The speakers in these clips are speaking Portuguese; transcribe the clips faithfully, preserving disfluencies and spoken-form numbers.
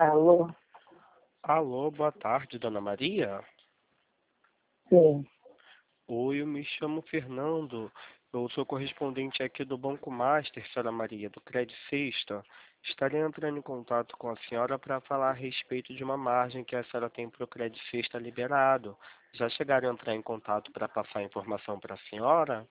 Alô? Alô, boa tarde, dona Maria. Sim. Oi, eu me chamo Fernando. Eu sou correspondente aqui do Banco Master, senhora Maria, do Credit Sexta. Estarei entrando em contato com a senhora para falar a respeito de uma margem que a senhora tem para o Credit Sexta liberado. Já chegaram a entrar em contato para passar a informação para a senhora?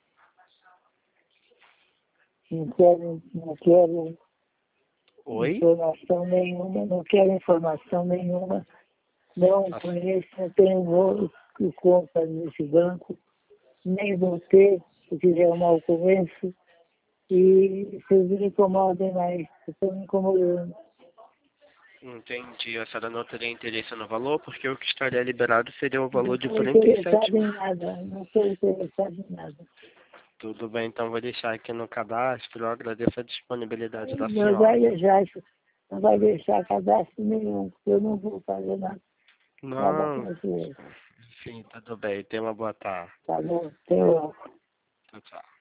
Não quero, não quero Oi? informação nenhuma, não quero informação nenhuma. Não A- conheço, não tenho no- conta nesse banco, nem vou ter, se quiser um mau começo. E vocês me incomodem mais, estão me incomodando. Entendi. A senhora não teria interesse no valor, porque o que estaria liberado seria o Não valor de estou quarenta e sete. interessado em nada, não estou interessado em nada. Tudo bem, então vou deixar aqui no cadastro. Eu agradeço a disponibilidade da Não senhora. vai deixar isso, não vai deixar cadastro nenhum, porque eu não vou fazer nada, nada com Não, isso. sim, tudo bem. Tenha uma boa tarde. Tá bom? Tenho Tchau, tchau.